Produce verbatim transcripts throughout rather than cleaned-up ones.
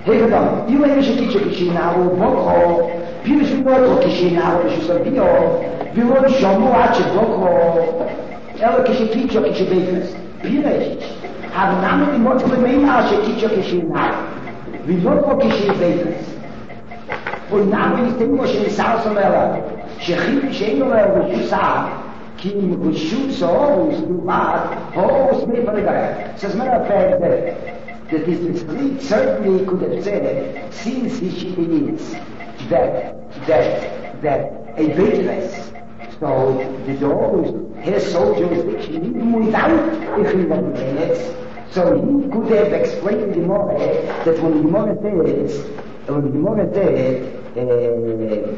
Hebedam, io mi dice che c'è che na o poco, più si può che c'è na o ci sono io, vi vuoi sciamo a c'è poco, ela che c'è che c'è che c'è bene, più ne ha nome di molto per me ma c'è che c'è che c'è na, vi vuoi che c'è bene, poi nome di tempo c'è sa sola, c'è che c'è non è che sa, che mi sciuso o sduvar, o smepregare, se smera perde. That this street certainly could have said, since he is that that that a vigilance, so the dogs has sole jurisdiction even without if he was minutes. So he could have explained the more that when the Gemara says, when the Gemara says,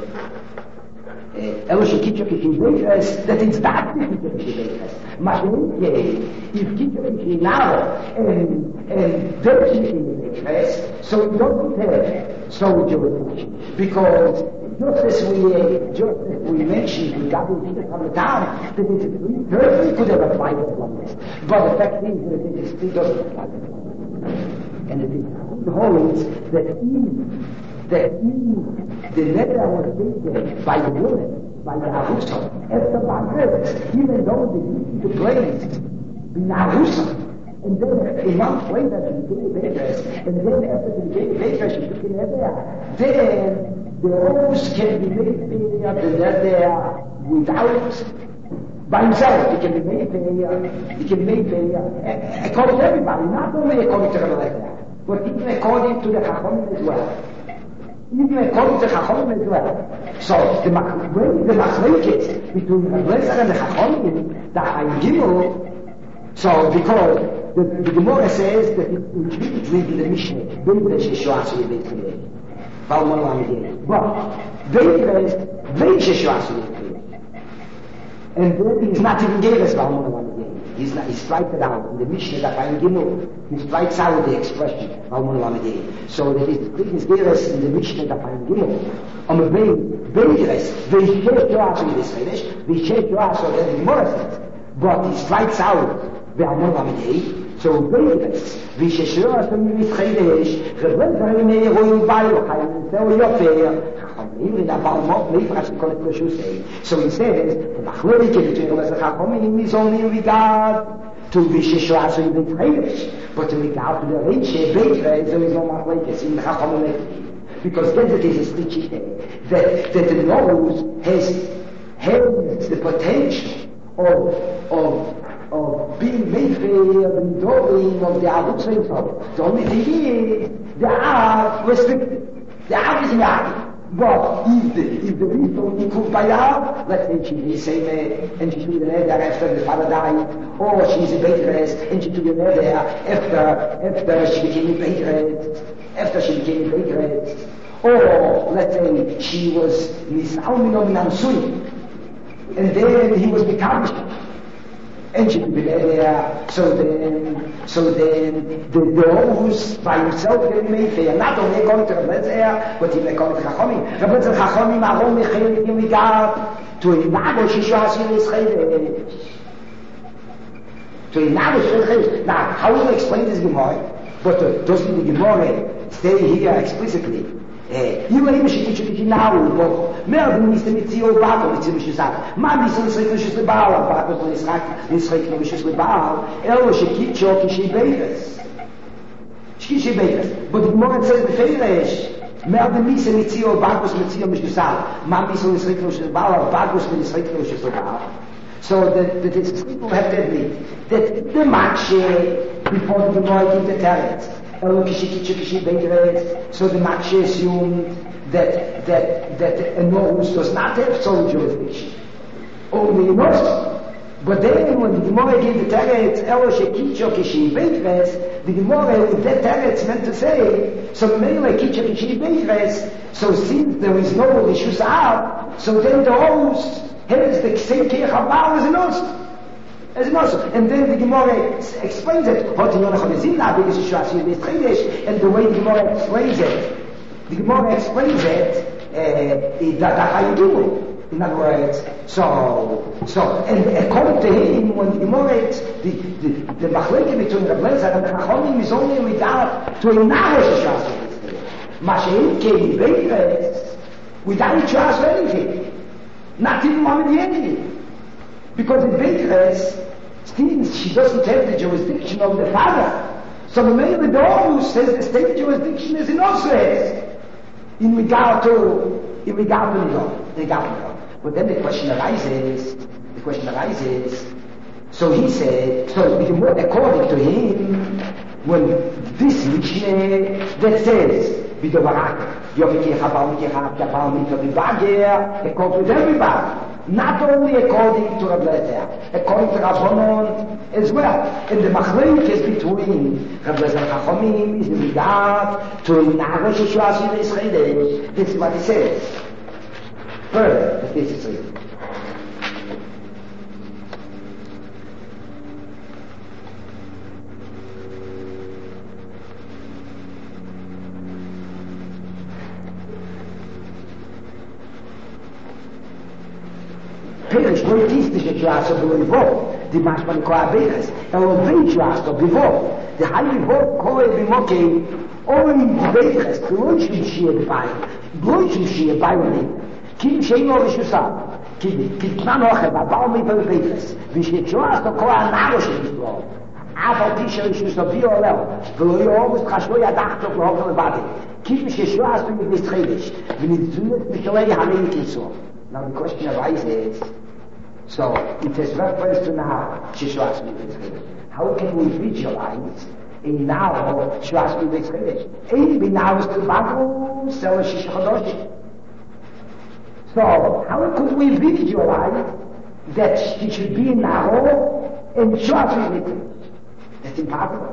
Elosh kitcha kitcha that it's that kitcha kitcha. Machine, if kitcha kitcha now and and dirty kitcha, so you don't have so jurisdiction because just as we just as we mentioned we got it from the town that it perfectly could have applied to oneness, but the fact is that it still doesn't apply to oneness, and it is holds that even that Eve, the letter was taken by the woman, by the Arusa, after Baghdad, even though the the place, the Arusa, and then a month later she became a bakeress, and then after she became a bakeress she became a there. Then the rose can be made there, the letter without, by himself, he can be made there, he can be made there, according to everybody, not only according to the letter, but even according to the Chacham as well. Even according to Chachamim as well. So the the machlekes between the Rebbezer and the Chachamim, the Chaim Gimel. So because the, the Gemara says that it reads in the Mishnah, Beitresh Yeshuasu Yebeitrei, Valmon Lamidei. But Beitresh, Beitresh Yeshuasu Yebeitrei, and then he's not even gave us Valmon Lamidei. He's not, he strikes it out. In the Mishnah, that Chaim Gimel, he strikes out the expression, Valmon Lamidei. So that is gave us in the Mishnah, that Chaim Gimel, on the Beitresh, Veishesh Yoasu Yebeitrei, Veishesh Yoasu, that the Gemara says, but he strikes out the Valmon Lamidei. So Beitresh, Veishesh Yoasu Yebeitrei, Rebbezer Yemei Roim Bayo, Chaim Zeo Yofer, even about what Mefrash call it say. So he says, the Machlokes between the Chachamim is only in regard to Visheshuasu Yebeitrei, but in regard to the Reiche Beitresh, there is no Machlokes in the Chachamim, because then it is a stitchy that that the nose has has the potential of of of being made fair and doing of the Arutzei. The only thing is they are restricted. They are is but if the, if the reason you could buy out, let's say she's the same, and she's doing it there after the father died, or she's a bakeress, and she's doing it there after, after she became a bakeress, after she became a bakeress, or let's say she was Nisauminom Nansui, and then he was becoming, and she be there, so then, so then, the those by himself getting made fair, not only going to Rebbezer, but even going to Chachamim. Rebbezer Chachamim are only chaylik in regard to a nago Yeshuasu Yebeitrei. To a nago Yeshuasu. Now, how will you explain this Gemara? But uh, doesn't the Gemara stay here explicitly? אם היינו שתשתתי נעו בו, מרדים ניסתם מציאו באקו מציאו משוסק, מה ניסו נשחק נשוס לבעל, באקו נשחק נשחק נשוס לבעל, אלו שקיצ'ו כשי ביירס. שקיצ'י ביירס. בדגמור אצל בפרש, מרדים ניסתם מציאו באקו מציאו משוסק, מה ניסו נשחק נשוס לבעל, באקו נשחק נשוס לבעל. So that, that it's, people have to admit that the matche before the Gemara did the talent. So the Makshe assumed that that that a nose does not have sole jurisdiction, only a nose. But then when the Gemara gave the Teretz, Elo Shekicho Kishi Beitres, the Gemara with that Teretz meant to say, so Mele Kicho Kishi Beitres, so since there is no Rishus Av, so then the host has the same Kirch Habal as a nose. As an also, and then the Gemara explains it. And the way the Gemara explains it, the Gemara explains it uh, in other words. So, so, and according to him, when the Gemara, the the the machlekes between the Rebbezer and the Chachamim is only in regard to a Nahash Yeshuasu. Mashiach came Beitches without trust anything. Not even one of the anything. Because in Beitches, since she doesn't have the jurisdiction of the father, so the man of the daughter says the state jurisdiction is in Osres in regard to in regard to the law. In regard to the law. But then the question arises, the question arises, so he said, so according to him, when this Mishnah that says, Bidovaraka, Yomiki Habamiki Habamiki Bibager, it goes with everybody. Not only according to Rabbi Lezer, according to Rabbanon as well. And the machlek is between Rabbi Lezer Chachamim is in regard to Nagel Shushuas Yisrael. This is what he says. Further, this is it. Peiros לא הטיסטי שתשעשו בלבוב, דימש בנקוע ביחס, אלא בין שעשו בלבוב, דהי לבוב קורא במוקי, אוי ביחס, לא שמשיה בבית, לא שמשיה ביוני, כי שאין לו רשוסה, כי תנן אוכל, הבאו מפה בביחס, ושתשעשו כל הנערו שתשעשו, אף על פי שרשוסו בי עולל, ולא יאומס חשבו ידחתו להוכל לבדי, כי שתשעשו מבסחדש, ונצויות משלי הרי כיסו. Now the question arises, so it has reference to now, Shishwasmi B'Tzchedesh. How can we visualize a now Shishwasmi B'Tzchedesh? Ein b'nao is to Bagru, Sela Shish Chodosh. So how could we visualize that it should be now in Shishwasmi B'Tzchedesh? That's impossible.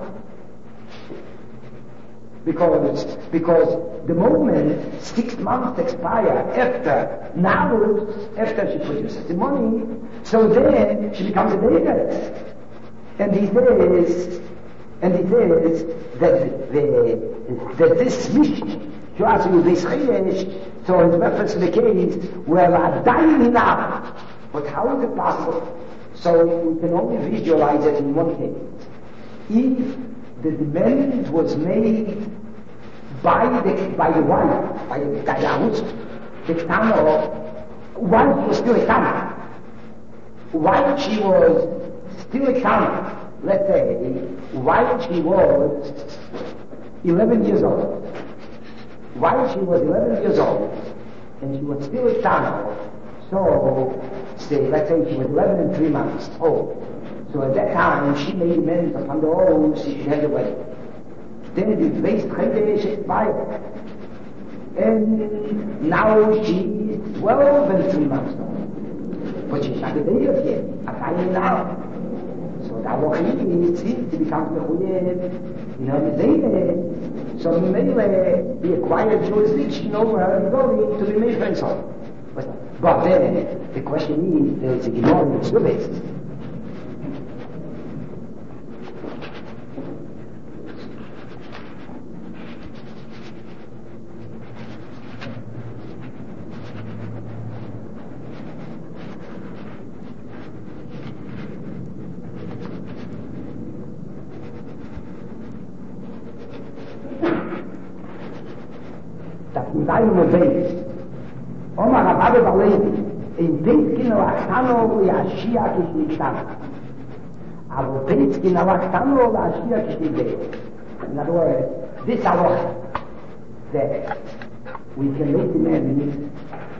Because, because the moment six months expire after now, after she produces the money, so then she becomes a baby. And he says, and he says that the, that this mission, you ask me this Chayesh, so in reference to the case where I die enough. But how is it possible? So we can only visualize it in one case. If the demand was made by the by the wife, by the Gayahut, the Tano, wife was still a Tana. While she was still a Tana, let's say, while she was eleven years old, while she was eleven years old, and she was still a Tana, so, say, let's say she was eleven and three months old. So at that time, she made amends upon the oath she had a wedding. Then the place Chedesh expired. And now she is twelve and three months old. But she's not a baby yet, a tiny now. So that was it seems to become the Chuyed, you know, the Zayne. So anyway, the acquired jurisdiction over her going to be made friends of. But then, the question is, there is a Gemara in Shuvah. Deine Welt. Oma Rabbe Balevi, in Pinskin Lachtano Yashia Kishnikhtana. Aber Pinskin Lachtano Yashia Kishnikhtana. In other words, this halacha that we can make the men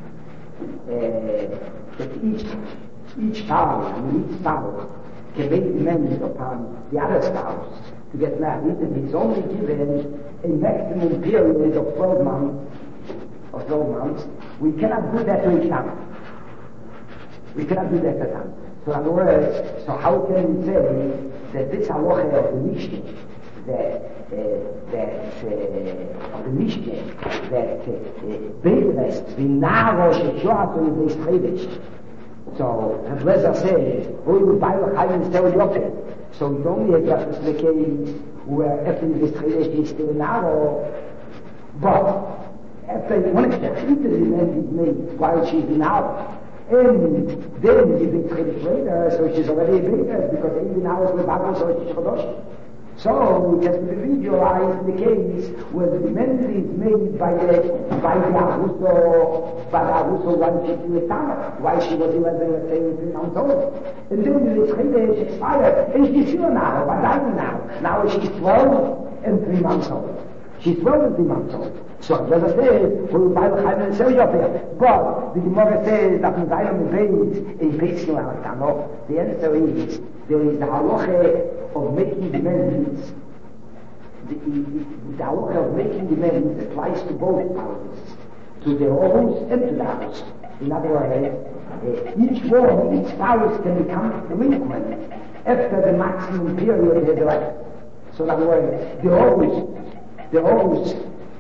uh, that each each spouse, I mean each spouse can make the men upon the other spouse to get married, and he's only given a maximum period of twelve months of twelve months, we cannot do that to each other. We cannot do that to them. So in other words, so how can we say that this halacha of the Mishnah, that, uh, that, uh, of the Mishnah, that Beirest, Vinaro, Sheshoatu, Beis So, as Lezer says, who will buy a high and tell Yote? So we don't have reference to the case where after the Beis is still narrow, but after one extent, if the demand is made while she's in out, and then you think Chedesh later, so she's already a baker, because even hours with Bible, so she's Chodosh. So it has been visualized the case where the demand is made by the by the Aruso, by the Aruso when she was down, while she was eleven, let's say, three months old. And then the Schede expired, and she's still now, but dying now. Now she's twelve and three months old. She's twelve and three months old. So, as I say, for the Bible has been so there. But the Gemara says that in Zion base a basic no. The answer is there is the halacha of making demands. The, the, the halacha of making demands applies to both houses, to the house and to the house. In other words, uh, each one, each spouse can become delinquent after the maximum period has elapsed. So, in other words, the house, the house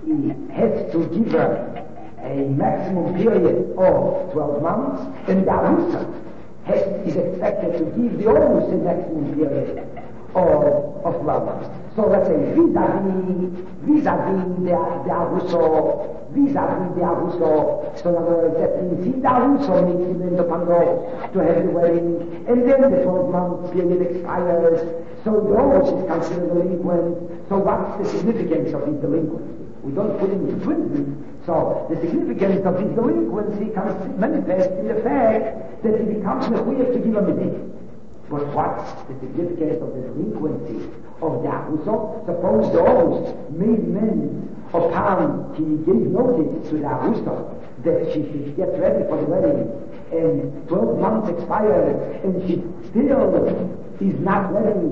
has to give her a maximum period of twelve months, and the Arusa has, is expected to give the almost a maximum period of, of twelve months. So let's say vis-a-vis, vis-a-vis the, the Aruso, vis-a-vis the Aruso, so in other words, that means if the Aruso makes demand upon those to have the wedding, and then the twelve month period expires, so the Aruso is considered delinquent. So what's the significance of his delinquency? We don't put him into prison. So the significance of his delinquency comes manifest in the fact that he becomes mechuyev to give him a day. But what's the significance of the delinquency of the Aruso? Suppose the host made amends upon he gave notice to the Aruso that she should get ready for the wedding, and twelve months expired, and she still is not ready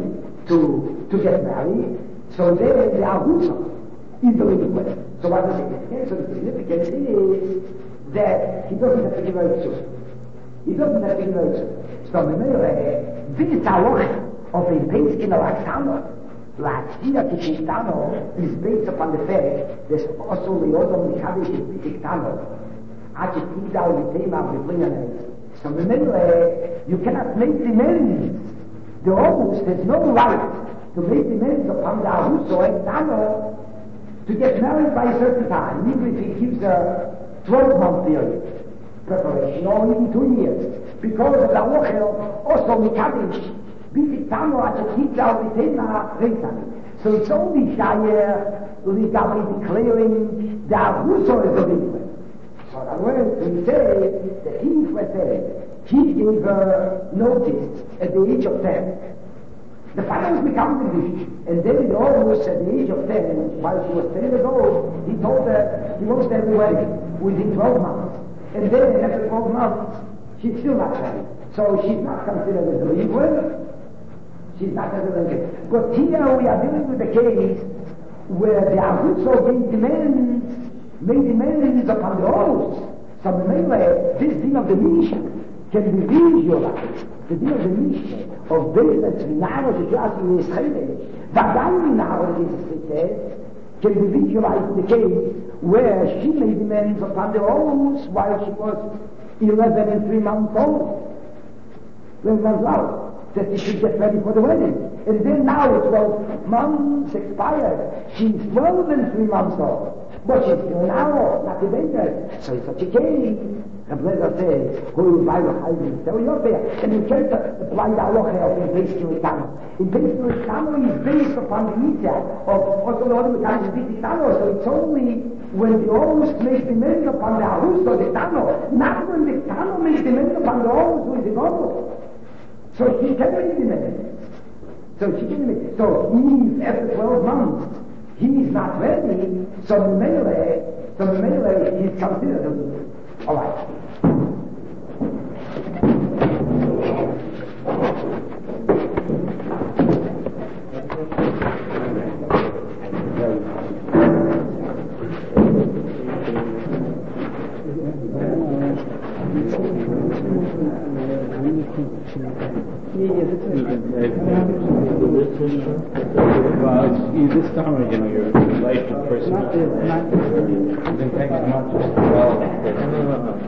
to to get married. So then the Aruso is delinquent. So what the significance of the significance is that he doesn't have to give out soon. He doesn't have to give out soon. So the Mele, this halacha of a base in a laxano, laxia kishitano, is based upon the fact that also the Odom Mikavish is kishitano. Achi Tida Vitema Viplianes. So the Mele, you cannot make demands. The host has no right to make demands upon the Aruso Ektano to get married by a certain time, even if he gives a twelve month period preparation, or even two years, because of the halacha also mikavish b'tiktano achetikla v'tema reisani. So it's only shayeh ligabi declaring the Aruso is delinquent. So in other words, we say that he, let's say, he gave her notice at the age of ten. The father becomes the division, and then the almost at the age of ten, while she was ten years old, he told her he wants to have a wedding within twelve months. And then after twelve months, she's still not married. So she's not considered a delinquent. She's not a delinquent. But here we are dealing with a case where the Aruso gave demands, made demands upon the host. So mainly, this thing of the Mishnah can be visualized. The deal of the Mishnah of business now to just in Israel, but then now it says can be visualized in the case where she made demands upon the host while she was eleven and three months old. When was out that she should get ready for the wedding, and then now twelve months expired. She's twelve and three months old, but she's still now not a baby. So it's such a case. The Blazer says, who will buy the husband? So you're there. And you can't apply the halacha of in base Kiritano. In base Kiritano is based upon the Nitya of also the other times is Tano. So it's only when the host makes demand upon the Aruso, the Tano, not when the Tano makes demand upon the host who is in Ono. So she can make demand. So she can make So if after twelve months he is not ready, so Mele, so Mele is considered a all right. Well, you this time, you know, your life of person. Not this, not this. You can take as much as well. No, no, no.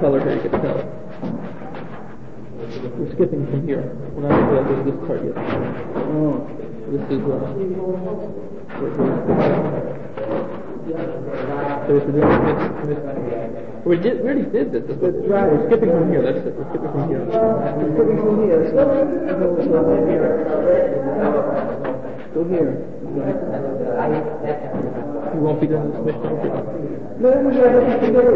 color here, you can tell. We're skipping from here. We're not going to do this part yet. Oh, this is uh, so we're doing this. We did. We already did this. That's right. We're skipping from here. That's it. We're skipping from here. We're skipping from here. So go here. You won't be doing this mission. No, no, no, after we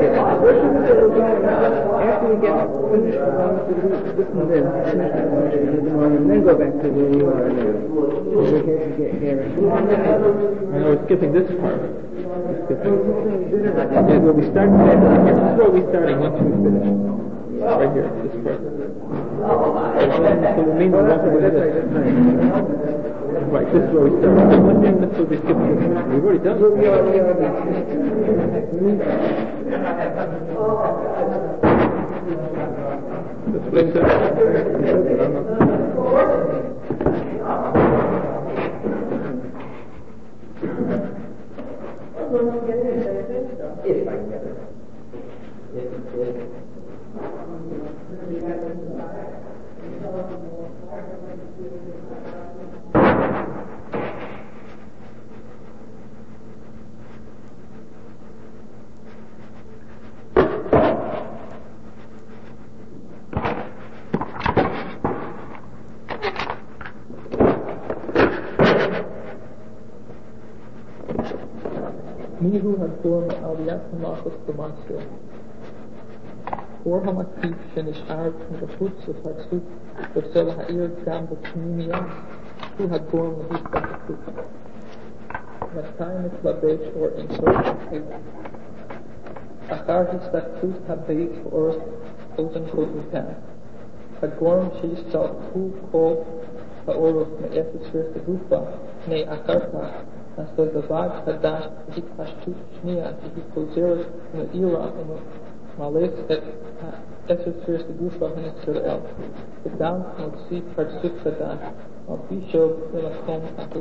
get finished this one then, and then go back to where we are now. So we can get here. I know we're skipping this part. Yeah, where we start. This is where we starting once we finish. Right here, this part. So the main one won't be this. Right, this is where we start. One thing, this will be skipping. We've already done it. This place is. If I can get it. Mihu had born Alias Marcus Damasio. Voor hem actief zijn is aard met de voet of het zoek, dat zal hij eer gaan de communia, hoe had born met die van de voet. Met time is wat beet voor een soort van heet. Achar is dat voet had beet voor open goede gaan. Het gorm is dat hoe kool de oorlog met eerste zwarte voetbal, nee Akarta. As the Zavag had dashed the Pashtu Shnia, the Kozeris in the Iran, and the Malays that exercised the Gufa in Israel. The down would see Parsuk Sadan, of Bishop in a home Atu.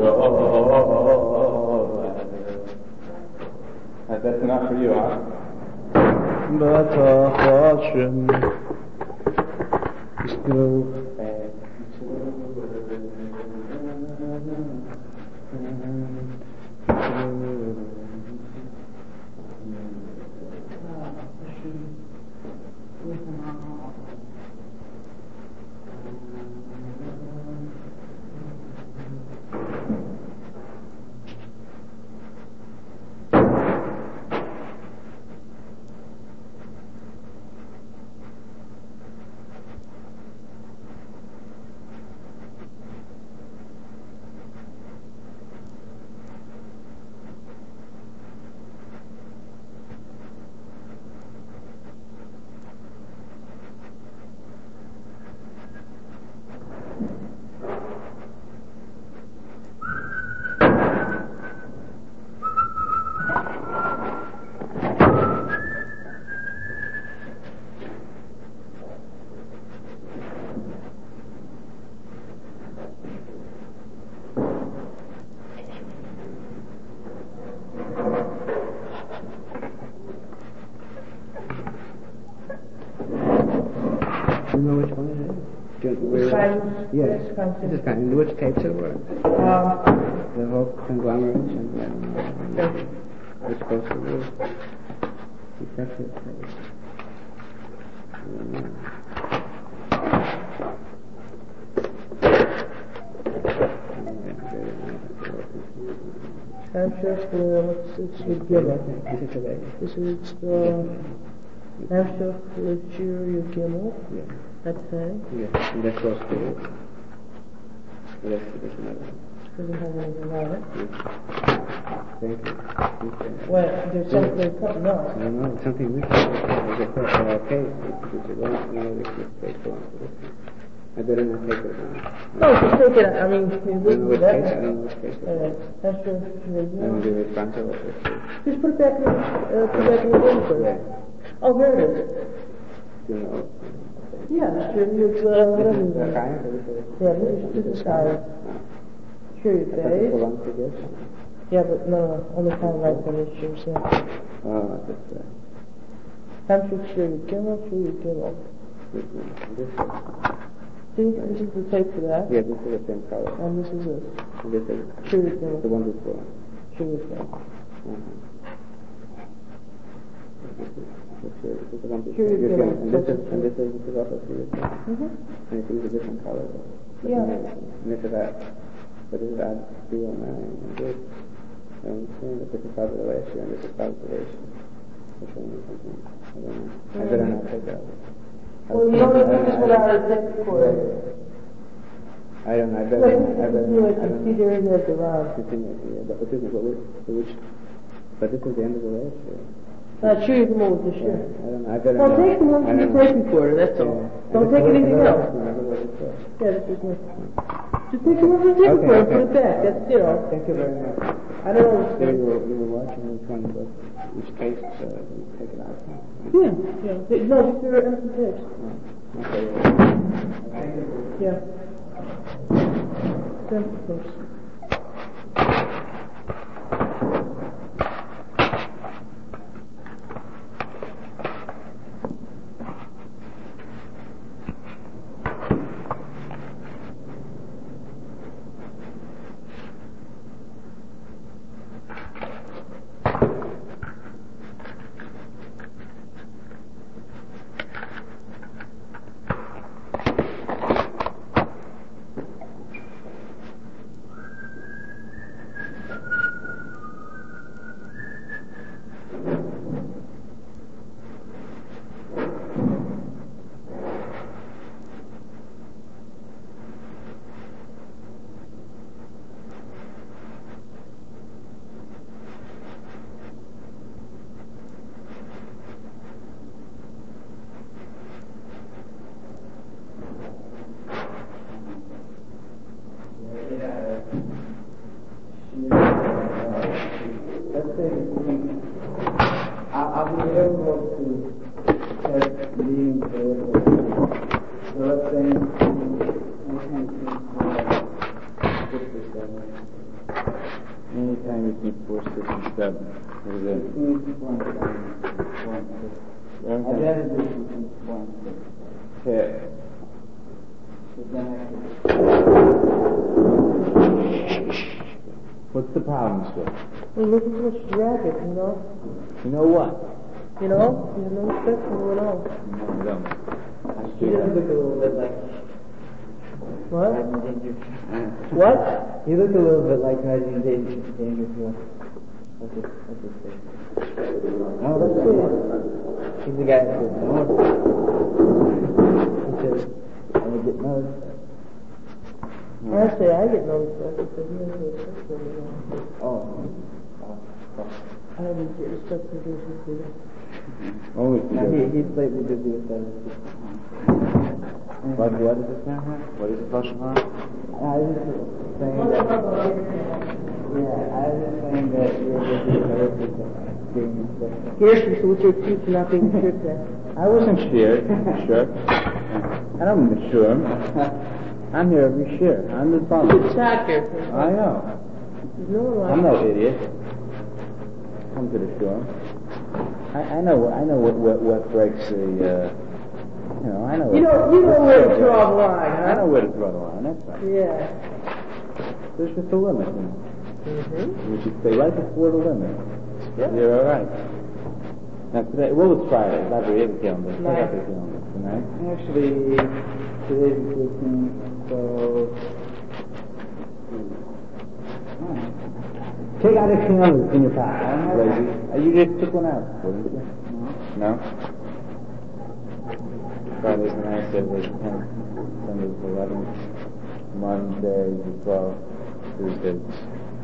That's enough for you, huh? Batachim still Do you know which one it is? Do you, where, yes. This is kind of, in which tapes it was? Um, The whole conglomeration. I don't know. Which supposed to be? Exactly. Hampshire, what's this with Gimel? This is today. This is uh, Hampshire with Jury Gimel. Yeah. That's right. Yes. And that's supposed to be. Yes, there's another one. Doesn't have anything on it. Thank you. Okay. Well, there's something, there's something else. I don't know, something missing. There's a case, uh, case which is going to know this case belongs to this one. I better not take it on. No, just take it, I mean, you I don't know wouldn't do which that. case, I don't know which case it Uh, is. Hampshire, I don't Jury give it front of it. Just put it back in, uh, put it back in the room for Yeah. Oh, here it is. You know. Yeah, Jury is, uh, whatever. This is it the is. kind of it. Yeah, this is, this is Kyle. Jury Does it Days. belong to this? Yeah, but no, no, only Kyle right for this year, yeah. Oh, that's right. Hampshire, Jury Gimel, Jury Gimel. This one. This one. See, this is the tape for that. Yeah, this is the same color. And this is it. And this is Jury the Gimel. one before. Jury Gimel. Uh-huh. This is, this is, this is the one before. Here you You're go. getting- And this is, and this is, this is also serious. Mm-hmm. And it's a different color. Though. Yeah. And this is that. But this is that three oh nine. And this, I'm saying that this is part of the last year, and this is part of the last year. Which one is something? I don't know. I better not take that one. Well, you don't do this without a tape recorder. I don't know. I better, Wait, I better, you I can don't see know. there is at the round. Continue, yeah, but this is what we, which, but this is the end of the last year. Uh, Jury Gimel with this Yeah, year. I don't know. I better Well, not. take the one I from the don't know. tape recorder, that's all. Yeah. Don't And take this is anything what- else. Remember what it said. Yeah, this is it. Just take the one from the tape Okay, recorder and put okay. it back. That's, you know, Thank you very much. I don't know. There you were, you were watching which one, but each case, uh, you take it out. Yeah, yeah. They- No, just your empty tapes. Okay. Yeah. Empty tapes. Let's say I'll be able to test being able. So let's say I can choose fifty-seven. Anytime between four, six, and seven. What is it? I'd rather do between four and six. Okay. What's the problem, sir? Well, look at this racket, you know? You know what? You know? You know, that's going on. No, I don't. You look a little bit like What? Rodney Dangerfield. What? You look a little bit like Rodney Dangerfield. What's his, what's his face? Oh, that's it. He's the guy that says, no. He says, I want to get noticed. I say I get noticed. I said, you know, respect for me. Oh. Oh. Oh. I didn't get respect for this. Only Now, he, he's slightly busy with that. What, what is this now? What is it, Lashon Hara? I was just saying that. Yeah, I was just saying that you're busy with other people doing stuff. Here's so what's your excuse for not being sure there? I wasn't sure. Sure. I don't miss sure. I'm here every year. I'm the father. It's not here. I know. No, I'm no idiot. Come to the shore. I, I know. I know what what, what breaks the. Uh, you know. I know. You know. You know where to draw the line, huh? I know where to draw the line. That's right. Yeah. There's just a limit. You know. Mm-hmm. You should stay right before the limit. Yeah. You're all right. Now today, well, it's Friday. It's not very calendar. Tonight. Tonight. Actually, today's the fifteenth, so. Take out a calendar in your pocket, lazy. Uh, you just took one out, wouldn't you? No. No? Friday's the ninth, Saturday's the tenth, Sunday's the eleventh, Monday's the twelfth, Tuesday's the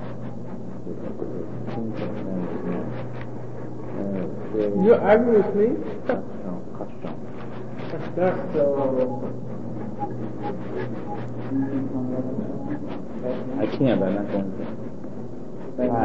fifteenth. You're arguing with me? No, custom. That's so. I can, but I'm not going to. I, I, I,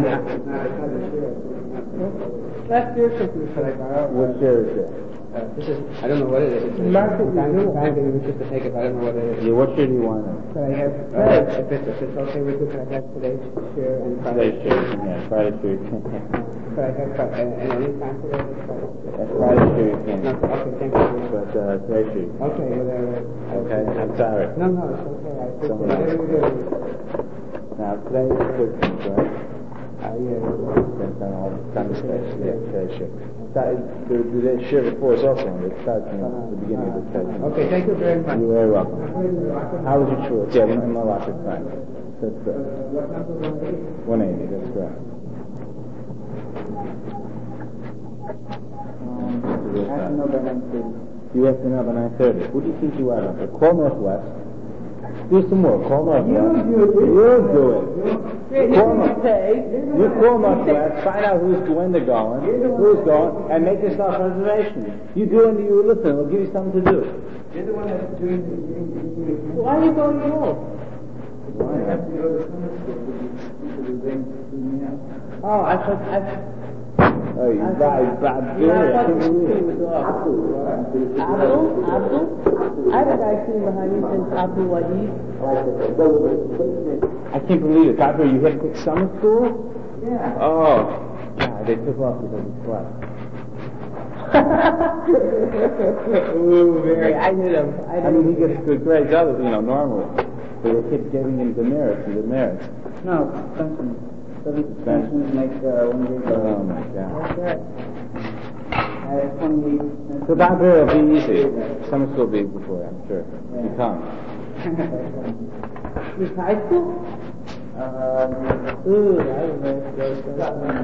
That's your conclusion. what share is it? Uh, this is, I don't know what it is. It's Market I'm renewal. trying to just to take it, but I don't know what it is. Yeah, what share do you want? Can I have, uh, if it's, if it's okay with you, can I have today's share and Friday Friday's share, share? yeah, Friday share. Can I have, Fri- and, and any time today? That's Friday share you can. No, okay, thank you. But uh, today share. Okay, whatever. Okay, I'm sorry. No, no, it's okay. I think Someone that else. we do. Now today is the fifteenth, right? Uh, yeah. That's on all the time space. Yeah, today share. The, the day share before is also on it. It starts from the beginning of the session. Okay, thank you very much. You're very welcome. How was your short? Yeah, in my last time. That's good. one eighty, that's correct. I have to know by nine thirty. You have to know by nine thirty. What do you think you are up there? Call Northwest. Do some more. Call Northwest. You do it. You do it. Call Northwest. You call Northwest. Find out who's when they're going, who's going, and make yourself a reservation. You do it and you listen. We'll give you something to do. You're the one that's doing the... Why are you going home? Why I have not? to go to summer school to do things to me out. Oh, I thought I. Oh, you Bob, Bob Yeah, I Gary, I thought can't you believe it. was off. Abdul, Abdul. I have a guy sitting behind me since Abdul Wahid. I can't believe it. Doctor, you had to quit summer school? Yeah. Oh, God, they took off because he slept. Ooh, very. I hit him. I, I mean, he gets good grades, other, you know, normally. But they keep giving him demerits and demerits. No, suspension. Suspensions make uh, one grade better. Oh, my God. That's right. I have twenty-eight. So Doctor, it'll be easy. Summer school will be easy for you, I'm sure. If you come. Is high school? Uh, Ooh, I was nice to go to that one.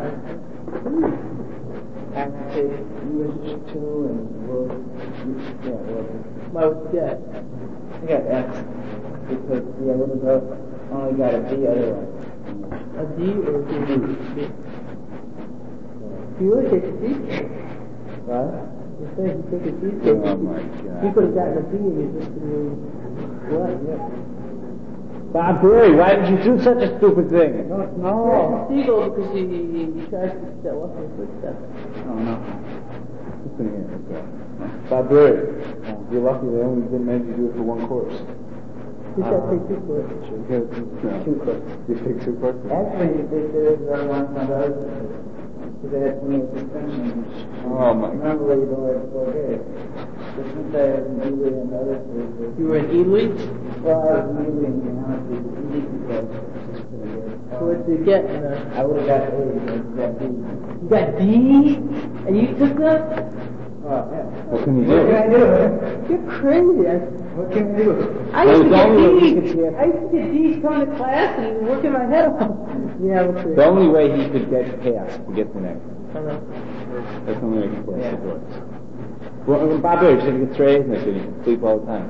I have to take English two and world. Yeah, world. My dad. I got F because the other girl only got a B otherwise. A D or a D? D. You really take a D? What? You said you took a D? Oh, my God. You could have gotten a D and you just didn't. What? Yeah. Bob Berry, why did you do such a stupid thing? No, Oh, no. Seagull because he, he, he tries to step up his footsteps. Oh, no. Listen here, okay. Bob Berry, you're lucky they only didn't make you do it for one course. You said take two courses. Two courses. You take two courses? Actually, they did it very long time ago. Because they had to make suspension. Oh, my God. Remember where you go at four days. But since I was in Ely and other places. You were in Ely? Well, I was in Ely and honestly, the Ely because it's pretty good. So what did you get in there? I would have got A, but I got D. You got D? And you took that? Oh, yeah. What can you What can I do? do? You're crazy. I, What can I do? I used to Well, get it's only D's. what you could I used to get D's coming to class and working my head off. Yeah, what's The only way he could get past to get to next. I don't know. That's the only way he could pass Yeah. the course. Well, when Bob Berry should get straight A's next year, he could sleep all the time.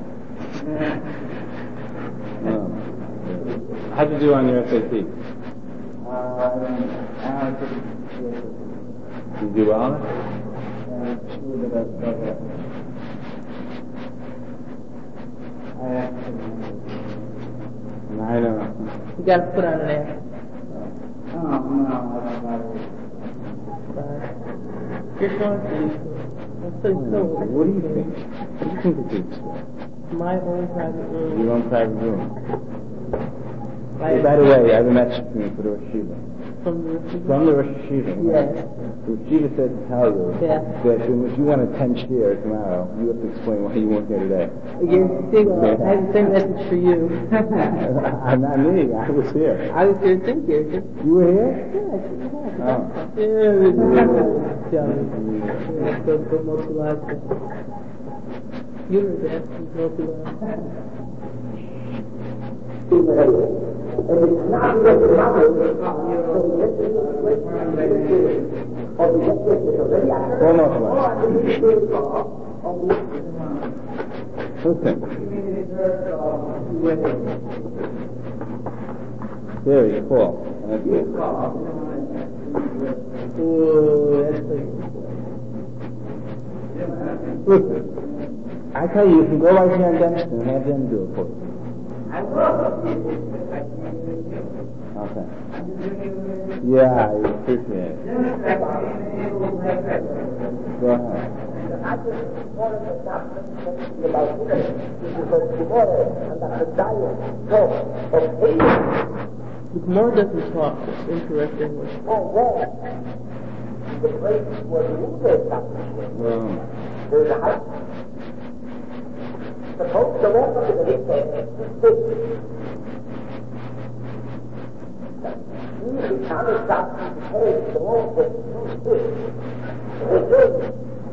Um, how'd you do on your S A T? Uh, I don't think Did you do well on it? uh, a little bit of stuff that I actually I don't know. You got to put on an act. Oh, no, I don't know. You're going to That's so cool. What do you think? What do you think of Duke's school? My own private room. Your own private room. I- Hey, by the way, I have a message for you for the Rosh Hashiva. From the Rosh From the Rosh Hashiva. Yes. The Rosh Hashiva said to tell you Yeah. that if you want to attend share tomorrow, you have to explain why you weren't here today. You're single. I have the same message for you. I'm not me. I was here. I was here too, here. You were here? Yeah, Oh. yeah. Yeah, go, go multi-live. You were there. Multi-live. And it's not just the mother, so this is of the executive already after, Go or multi-live. the ministry of the Listen. Very cool. That's it. Oh, that's like... Listen. I tell you, you can go right here on Dempsey and have them do it for you. I will. Okay. Yeah, I appreciate it. Go ahead. I just wanted to stop thinking about this because tomorrow I'm not the diet talk of hate. The Gemara doesn't talk. It's incorrect English. Oh, well, the place where the Uber established. Well, There's a house. Suppose the walk up to the hill is big. Usually, Tommy stops to pay the walk is too big. The hill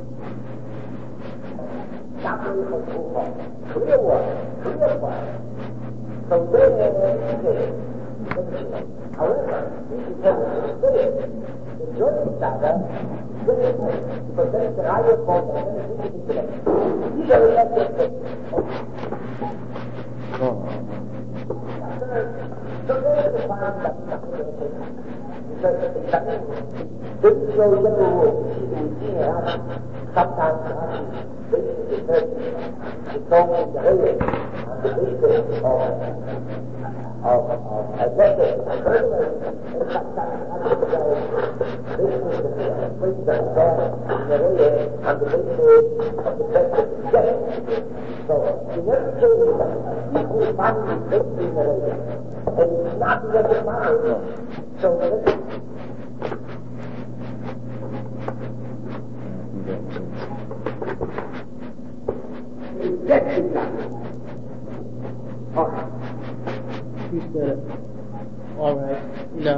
Stopping from too far. Clear water, clear water. So then, okay. However, if you tell us to stay, the journey starter, this way, because then it's a higher point and then it's easy to connect. These are the next things. So there's the part that I'm going to take. Because it's a this is your yellow wood. We've seen it happen. Sometimes actually, basically, it's always the rail on the basis of of of a method. Further, sometimes actually, basically, the things that are there in the rail on the basis of the method. Yes. So, in every case, you will find the basis in the rail. And it's not the other matter. So, That's it. All right. You said it. All right. No.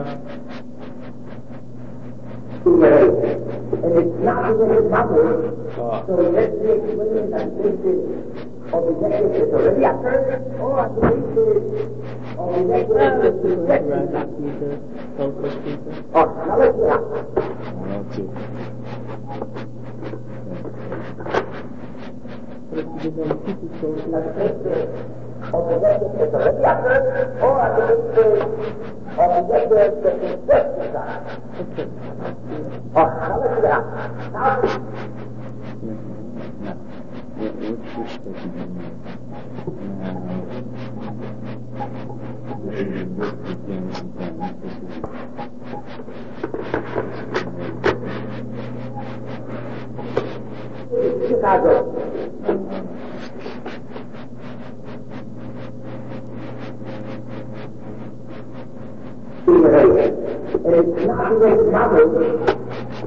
And it's not the way it's happening. Oh. So let's be explaining that this is of the executive already after, or the basis of the Ah, that's executive the is right next. speaker. Selfish speaker. Oh, now let's see how. That's it. But if you give them people social, The basis of the executive already after, or the basis of the executive that is next. okay. Oh, now let's see how. Now, No. Which, which station are you in? Now, this is this begins again. This is Chicago. it's not the way the mother.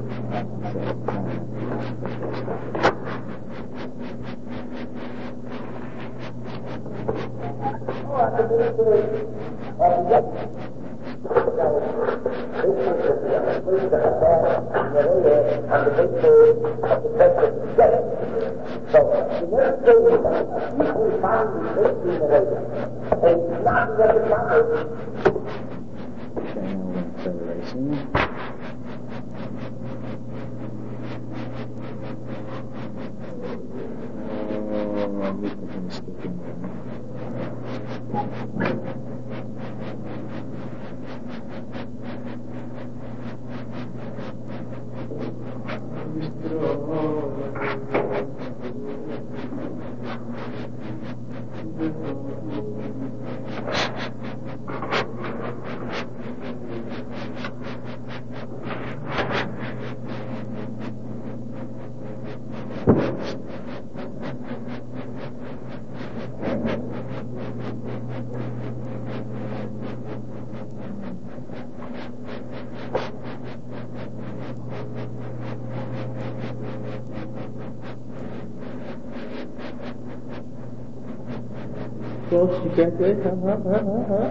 Close, you can't do it. Huh, huh, huh, huh, huh.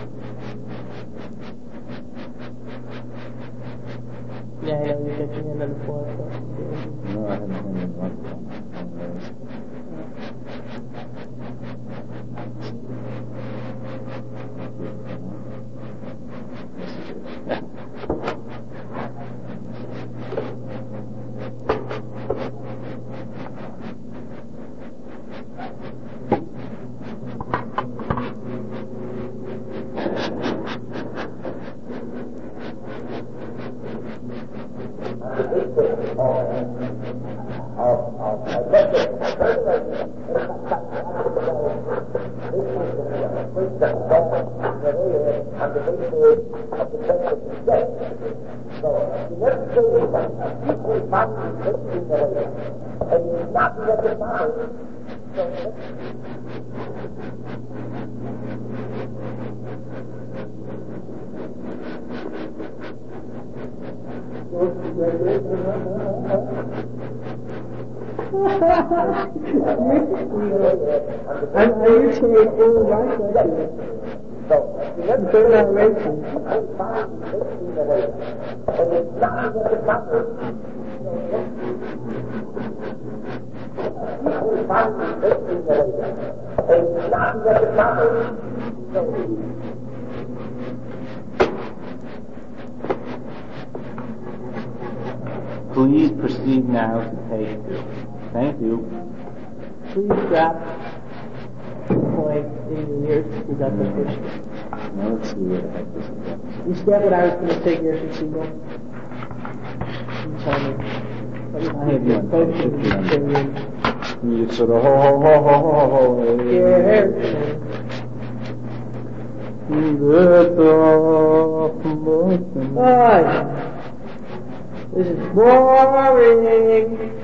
Yeah, I know you're catching another four. No, I haven't done it once. I'm are you saying all right like this? I'm saying I'm racing. Please proceed now to take two. Thank you. Please drop the point in your ears. We got the push. Now let's see where the heck this is. You step what I was going to take here, Siegel. You tell me. I have you on fifty. You sort of ho ho ho ho ho ho. Yeah. Oh, this is boring.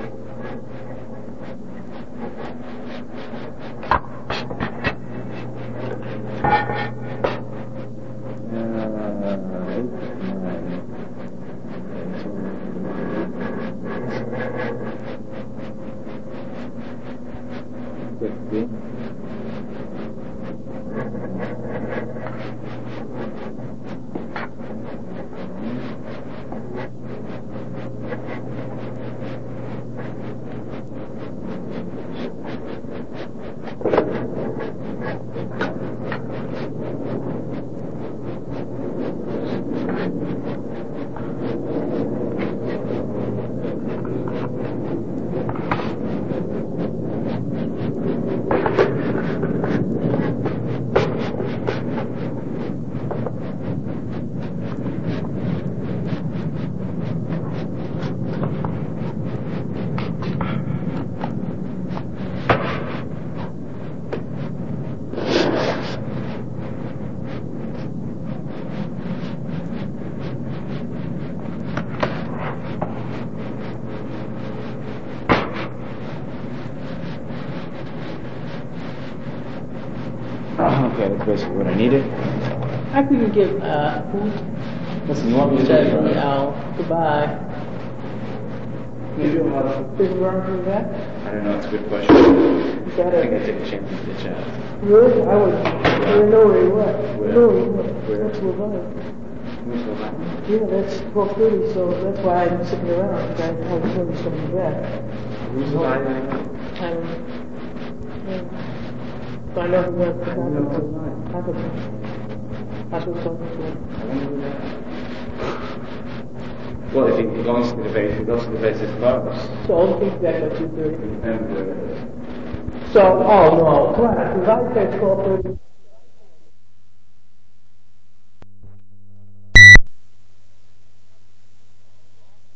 Okay, that's basically what I needed. I could give uh, food. Listen, you want me to Said say meow. Goodbye. Did you run through that? I don't know, it's a good question. You got I think it. I take a chance to ditch out. Really? I would. I didn't know where he was. Where? No, he was. Where? That's Levine. Where's the line? Yeah, that's twelve thirty, so that's why I'm sitting around. Because I was doing something back. Who's the line? I'm. Yeah. So I know he went to I don't know who's the line. I was I was talking to him. I wonder who that is. Well, if he belongs to the debate, he goes to the debate as close. So I'll be back at two thirty. And uh, So, oh no, come on, because I said twelve thirty.